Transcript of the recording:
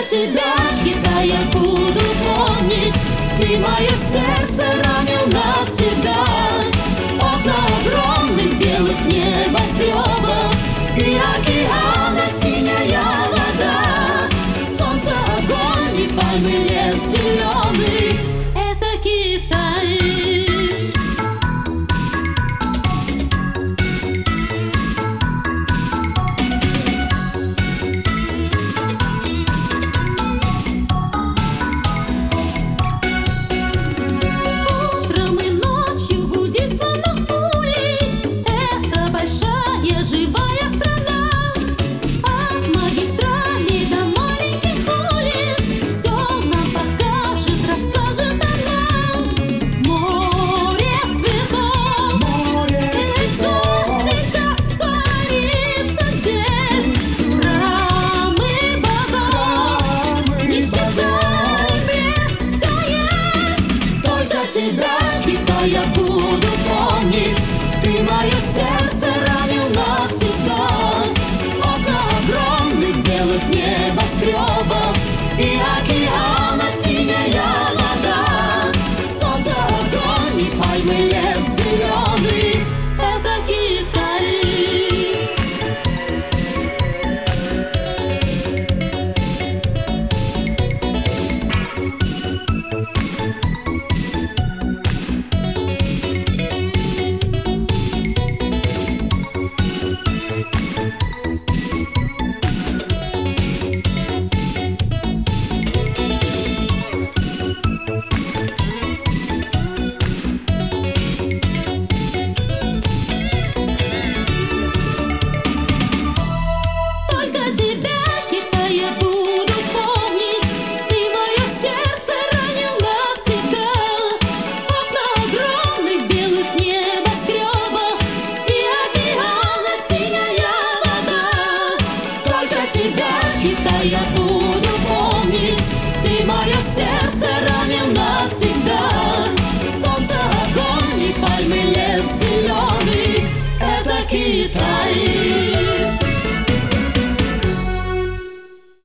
тебя, Китай, я буду помнить. Ты мое сердце ранил навсегда. Окна огромных белых небоскребов и океана синяя вода. Солнце, огонь и пальмы, лес зеленый — это Китай. Тебя, Китай, я буду помнить. Ты мое сердце ранил навсегда. Окна огромных белых небоскребов и океана синяя вода. Солнце, огонь и пальмы, лес зеленый — это Китай. Китай, я буду помнить. Ты мое сердце ранил навсегда. Солнце, огонь и пальмы, лес зеленый — это Китай.